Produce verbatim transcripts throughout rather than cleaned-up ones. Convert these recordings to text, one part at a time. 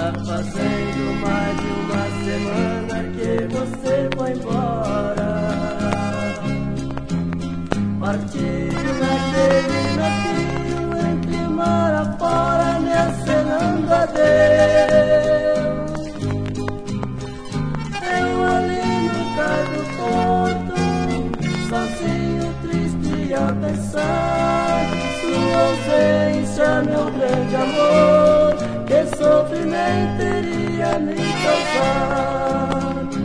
Tá fazendo mais de uma semana que você foi embora. Partiu naquele navio entre mar afora, me acenando adeus. Eu ali no cais do porto, sozinho, triste a pensar. Sua ausência, meu grande amor, que sofrimento iria me causar.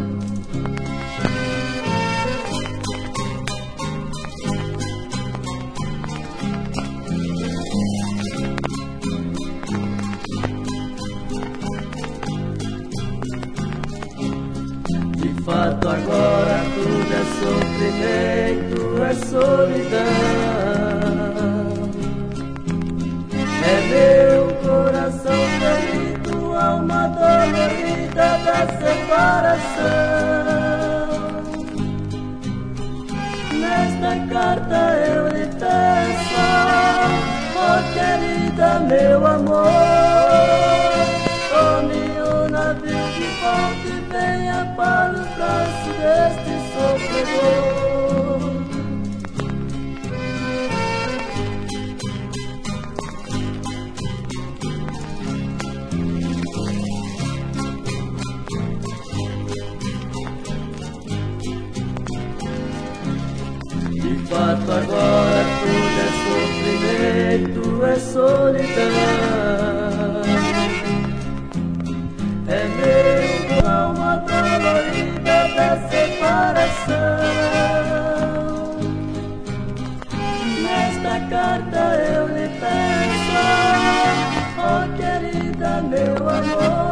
De fato agora tudo é sofrimento, é solidão. É meu coração ferido, alma dolorida da separação. Nesta carta eu lhe peço, oh querida, meu amor, tome o navio de volta e venha para os braços deste sofredor. De fato agora tudo é sofrimento, é solidão. É meu alma dolorida da separação. Nesta carta eu lhe peço, oh querida, meu amor,